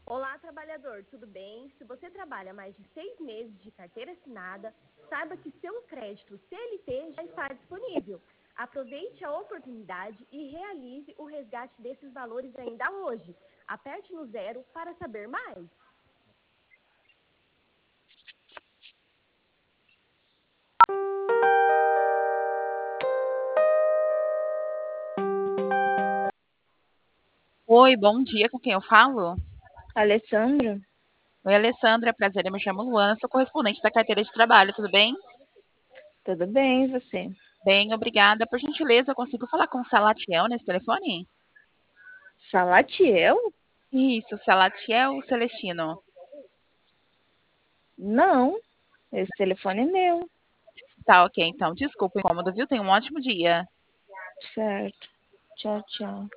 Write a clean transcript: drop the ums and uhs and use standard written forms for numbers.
Olá, trabalhador, tudo bem? Se você trabalha mais de 6 meses de carteira assinada, saiba que seu crédito CLT já está disponível. Aproveite a oportunidade e realize o resgate desses valores ainda hoje. Aperte no zero para saber mais. Oi, bom dia, com quem eu falo? Alessandra, Oi, Alessandra, prazer, eu me chamo Luana, sou correspondente da carteira de trabalho, tudo bem? tudo bem, e você? Bem, obrigada. Por gentileza, eu consigo falar com o Salatiel nesse telefone? Salatiel? Isso, Salatiel Celestino. Não, esse telefone é meu. Tá, ok, então, desculpa o incômodo, viu? Tenha um ótimo dia. Certo. Tchau, tchau.